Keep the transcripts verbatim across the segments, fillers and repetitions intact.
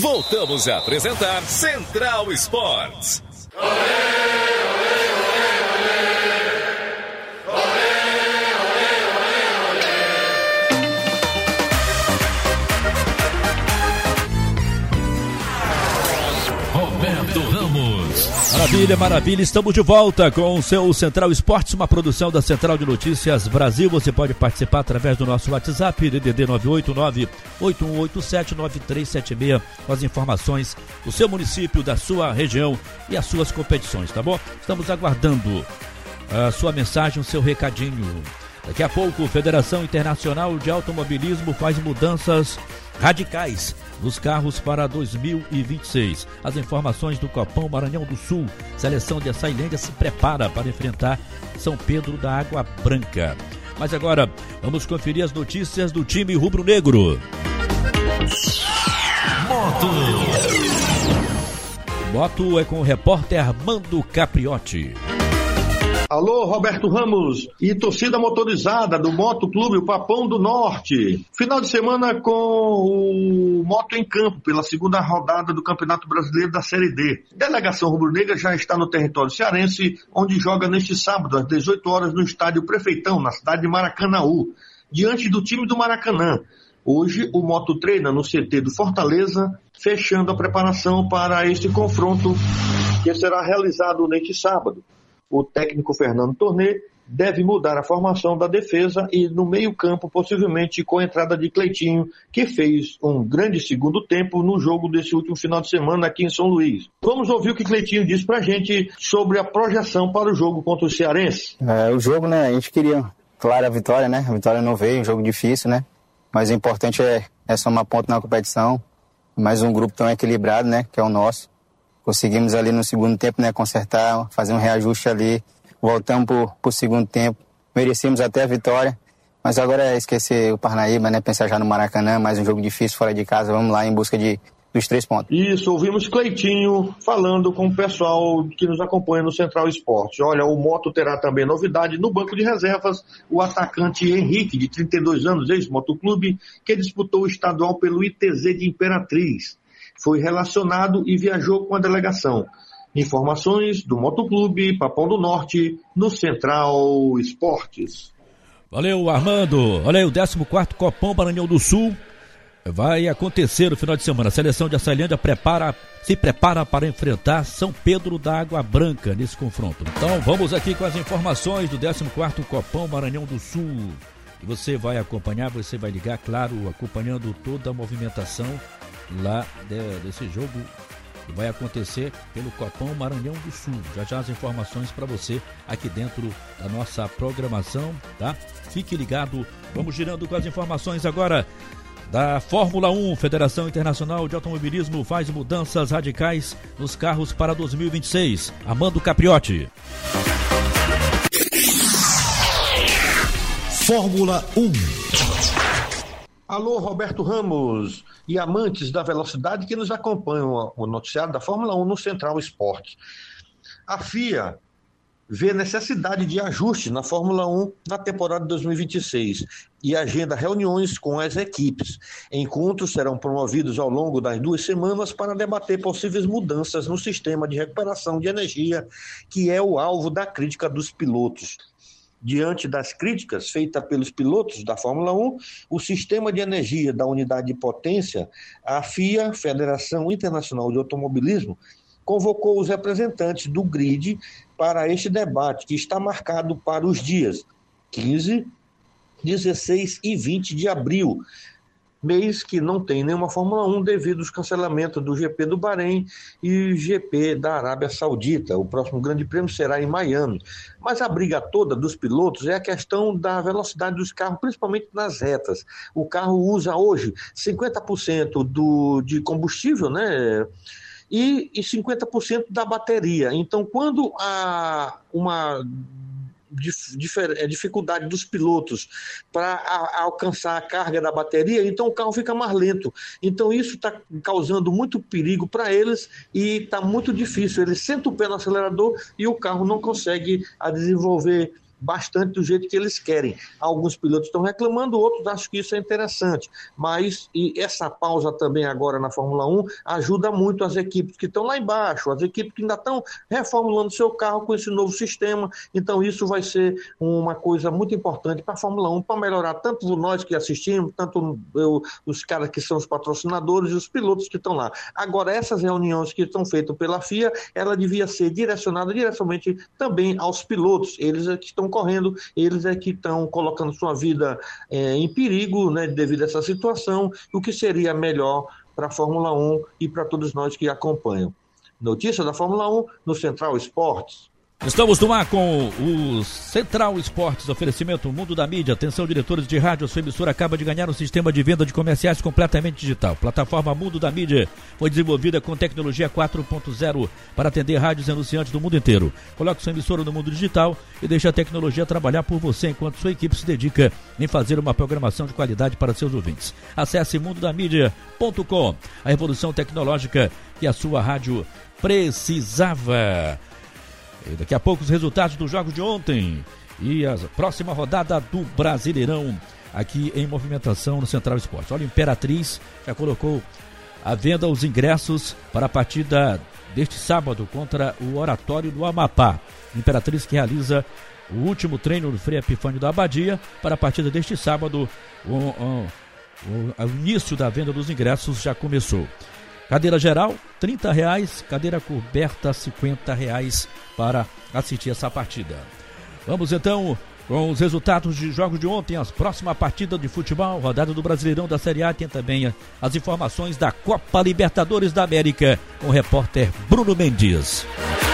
Voltamos a apresentar Central Esportes. Roberto Ramos. Maravilha, maravilha, estamos de volta com o seu Central Esportes, uma produção da Central de Notícias Brasil. Você pode participar através do nosso WhatsApp, D D D nove oito nove, oito um oito sete, nove três sete seis, com as informações do seu município, da sua região e as suas competições, tá bom? Estamos aguardando a sua mensagem, o seu recadinho. Daqui a pouco, Federação Internacional de Automobilismo faz mudanças radicais nos carros para dois mil e vinte e seis. As informações do Copão Maranhão do Sul. Seleção de Açailândia se prepara para enfrentar São Pedro da Água Branca. Mas agora, vamos conferir as notícias do time rubro-negro. Moto. Moto é com o repórter Armando Capriotti. Alô, Roberto Ramos e torcida motorizada do Moto Clube o Papão do Norte. Final de semana com o Moto em campo pela segunda rodada do Campeonato Brasileiro da Série D. Delegação rubro-negra já está no território cearense, onde joga neste sábado às dezoito horas no estádio Prefeitão, na cidade de Maracanaú, diante do time do Maracanã. Hoje o Moto treina no C T do Fortaleza, fechando a preparação para este confronto que será realizado neste sábado. O técnico Fernando Tornê deve mudar a formação da defesa e no meio-campo, possivelmente com a entrada de Cleitinho, que fez um grande segundo tempo no jogo desse último final de semana aqui em São Luís. Vamos ouvir o que Cleitinho disse pra gente sobre a projeção para o jogo contra o Cearense. É, o jogo, né, a gente queria, claro, a vitória, né? A vitória não veio, um jogo difícil, né? Mas o importante é, é somar ponto na competição. Mais um grupo tão equilibrado, né, que é o nosso. Conseguimos ali no segundo tempo, né, consertar, fazer um reajuste ali, voltamos pro, pro segundo tempo, merecemos até a vitória, mas agora é esquecer o Parnaíba, né, pensar já no Maracanã, mais um jogo difícil fora de casa, vamos lá em busca de, dos três pontos. Isso, ouvimos Cleitinho falando com o pessoal que nos acompanha no Central Esportes. Olha, o Moto terá também novidade no banco de reservas, o atacante Henrique, de trinta e dois anos, ex-motoclube, que disputou o estadual pelo I T Z de Imperatriz. Foi relacionado e viajou com a delegação. Informações do Motoclube Papão do Norte, no Central Esportes. Valeu, Armando. Olha aí, o décimo quarto Copão Maranhão do Sul vai acontecer no final de semana. A seleção de Açailândia prepara, se prepara para enfrentar São Pedro da Água Branca nesse confronto. Então, vamos aqui com as informações do décimo quarto Copão Maranhão do Sul. E você vai acompanhar, você vai ligar, claro, acompanhando toda a movimentação lá de, desse jogo que vai acontecer pelo Copão Maranhão do Sul. Já já as informações para você aqui dentro da nossa programação, tá? Fique ligado, vamos girando com as informações agora da Fórmula um. Federação Internacional de Automobilismo faz mudanças radicais nos carros para dois mil e vinte e seis. Armando Capriotti. Fórmula um. Alô, Roberto Ramos e amantes da velocidade que nos acompanham o noticiário da Fórmula um no Central Esportes. A F I A vê necessidade de ajuste na Fórmula um na temporada de dois mil e vinte e seis e agenda reuniões com as equipes. Encontros serão promovidos ao longo das duas semanas para debater possíveis mudanças no sistema de recuperação de energia, que é o alvo da crítica dos pilotos. Diante das críticas feitas pelos pilotos da Fórmula um, o sistema de energia da unidade de potência, a F I A, Federação Internacional de Automobilismo, convocou os representantes do grid para este debate, que está marcado para os dias quinze, dezesseis e vinte de abril, mês que não tem nenhuma Fórmula um devido aos cancelamentos do G P do Bahrein e G P da Arábia Saudita. O próximo grande prêmio será em Miami. Mas a briga toda dos pilotos é a questão da velocidade dos carros, principalmente nas retas. O carro usa hoje cinquenta por cento do, de combustível, né? E, e cinquenta por cento da bateria. Então, quando há uma dificuldade dos pilotos para alcançar a carga da bateria, então o carro fica mais lento. Então isso está causando muito perigo para eles e está muito difícil. Eles sentam o pé no acelerador e o carro não consegue a desenvolver bastante do jeito que eles querem. Alguns pilotos estão reclamando, outros acham que isso é interessante, mas e essa pausa também agora na Fórmula um ajuda muito as equipes que estão lá embaixo, as equipes que ainda estão reformulando seu carro com esse novo sistema. Então isso vai ser uma coisa muito importante para a Fórmula um, para melhorar tanto nós que assistimos, tanto eu, os caras que são os patrocinadores e os pilotos que estão lá. Agora, essas reuniões que estão feitas pela F I A, ela devia ser direcionada diretamente também aos pilotos. Eles é que estão correndo, eles é que estão colocando sua vida é, em perigo, né, devido a essa situação, o que seria melhor para a Fórmula um e para todos nós que acompanham. Notícia da Fórmula um no Central Esportes. Estamos no ar com o Central Esportes, oferecimento Mundo da Mídia. Atenção, diretores de rádio, sua emissora acaba de ganhar um sistema de venda de comerciais completamente digital. Plataforma Mundo da Mídia foi desenvolvida com tecnologia quatro ponto zero para atender rádios e anunciantes do mundo inteiro. Coloque sua emissora no mundo digital e deixe a tecnologia trabalhar por você, enquanto sua equipe se dedica em fazer uma programação de qualidade para seus ouvintes. Acesse mundo da mídia ponto com, a revolução tecnológica que a sua rádio precisava. E daqui a pouco os resultados dos jogos de ontem e a próxima rodada do Brasileirão aqui em movimentação no Central Esporte. Olha, a Imperatriz já colocou à venda os ingressos para a partida deste sábado contra o Oratório do Amapá. Imperatriz que realiza o último treino do Frei Epifânio da Abadia para a partida deste sábado. O, o, o, o início da venda dos ingressos já começou. Cadeira geral, trinta reais, cadeira coberta, cinquenta reais para assistir essa partida. Vamos então com os resultados de jogos de ontem, as próximas partidas de futebol, rodada do Brasileirão da Série A, tem também as informações da Copa Libertadores da América, com o repórter Bruno Mendes.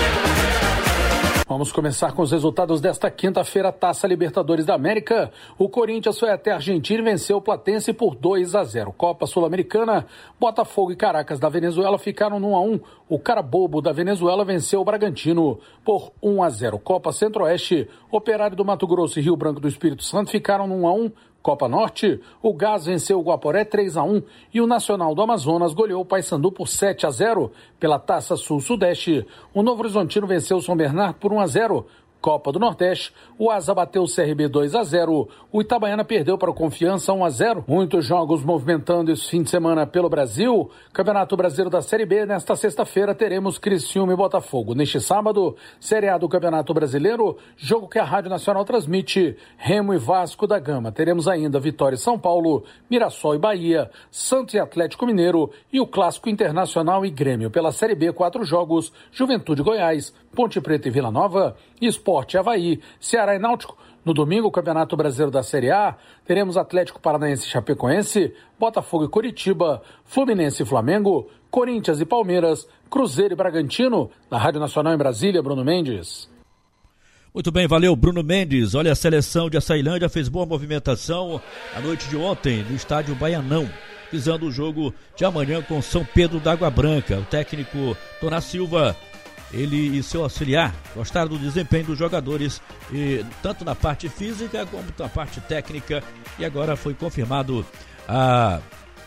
Vamos começar com os resultados desta quinta-feira, Taça Libertadores da América. O Corinthians foi até a Argentina e venceu o Platense por dois a zero. Copa Sul-Americana, Botafogo e Caracas da Venezuela ficaram no um a um. O Carabobo da Venezuela venceu o Bragantino por um a zero. Copa Centro-Oeste, Operário do Mato Grosso e Rio Branco do Espírito Santo ficaram no um a um. Copa Norte, o Gás venceu o Guaporé três a um e o Nacional do Amazonas goleou o Paysandu por sete a zero. Pela Taça Sul-Sudeste, o Novo Horizontino venceu o São Bernardo por um a zero. Copa do Nordeste, o Asa bateu o C R B dois a zero, o Itabaiana perdeu para o Confiança um a zero. Muitos jogos movimentando esse fim de semana pelo Brasil. Campeonato Brasileiro da Série B, nesta sexta-feira teremos Criciúma e Botafogo. Neste sábado, Série A do Campeonato Brasileiro, jogo que a Rádio Nacional transmite, Remo e Vasco da Gama. Teremos ainda Vitória e São Paulo, Mirassol e Bahia, Santos e Atlético Mineiro e o Clássico Internacional e Grêmio. Pela Série B, quatro jogos, Juventude e Goiás, Ponte Preta e Vila Nova, Sport e Avaí, Ceará e Náutico. No domingo, o Campeonato Brasileiro da Série A, teremos Atlético Paranaense e Chapecoense, Botafogo e Curitiba, Fluminense e Flamengo, Corinthians e Palmeiras, Cruzeiro e Bragantino. Na Rádio Nacional em Brasília, Bruno Mendes. Muito bem, valeu Bruno Mendes. Olha, a seleção de Açailândia fez boa movimentação a noite de ontem no estádio Baianão, visando o jogo de amanhã com São Pedro da Água Branca. O técnico Toná Silva, ele e seu auxiliar gostaram do desempenho dos jogadores, e, tanto na parte física como na parte técnica, e agora foi confirmado a,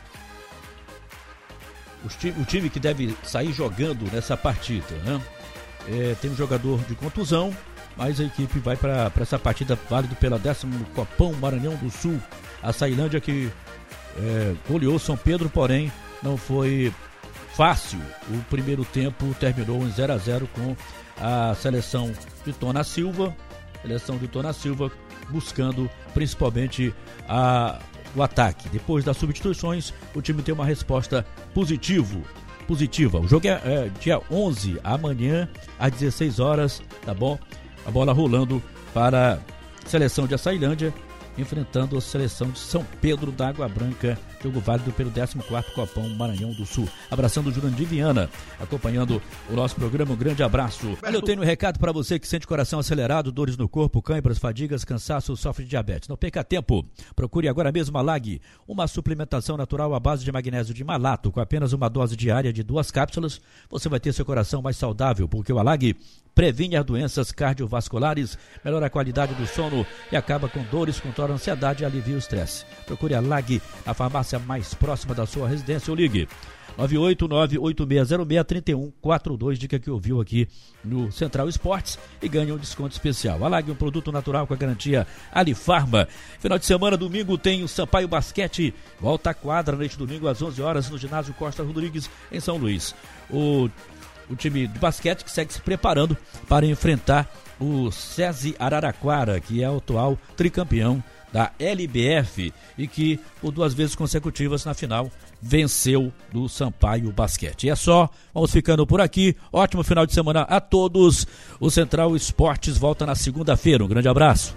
o time que deve sair jogando nessa partida, né? É, tem um jogador de contusão, mas a equipe vai para essa partida válida pela décimo Copão Maranhão do Sul. A Açailândia que é, goleou São Pedro, porém não foi fácil. O primeiro tempo terminou em zero a zero com a seleção de Toná Silva, seleção de Toná Silva buscando principalmente a, o ataque. Depois das substituições, o time tem uma resposta positivo, positiva. O jogo é, é dia onze, amanhã, às dezesseis horas, tá bom? A bola rolando para a seleção de Açailândia, enfrentando a seleção de São Pedro da Água Branca, jogo válido pelo décimo quarto Copão Maranhão do Sul. Abraçando o Jurandir Viana, acompanhando o nosso programa, um grande abraço. Olha, eu tenho um recado para você que sente coração acelerado, dores no corpo, câimbras, fadigas, cansaço, sofre de diabetes. Não perca tempo, procure agora mesmo a L A G, uma suplementação natural à base de magnésio de malato, com apenas uma dose diária de duas cápsulas. Você vai ter seu coração mais saudável, porque o A L A G previne as doenças cardiovasculares, melhora a qualidade do sono e acaba com dores, controla a ansiedade e alivia o estresse. Procure a L A G, a farmácia mais próxima da sua residência, ou ligue nove oito nove oito seis zero seis três um quatro dois. Dica que ouviu aqui no Central Esportes e ganha um desconto especial. Alag, um produto natural com a garantia Alifarma. Final de semana, domingo, tem o Sampaio Basquete. Volta à quadra neste domingo às onze horas no ginásio Costa Rodrigues, em São Luís. O, o time de basquete que segue se preparando para enfrentar o SESI Araraquara, que é o atual tricampeão da L B F e que, por duas vezes consecutivas na final, venceu do Sampaio Basquete. E é só, vamos ficando por aqui. Ótimo final de semana a todos. O Central Esportes volta na segunda-feira. Um grande abraço.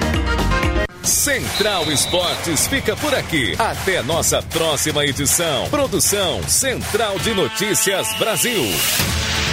Central Esportes fica por aqui. Até nossa próxima edição. Produção Central de Notícias Brasil.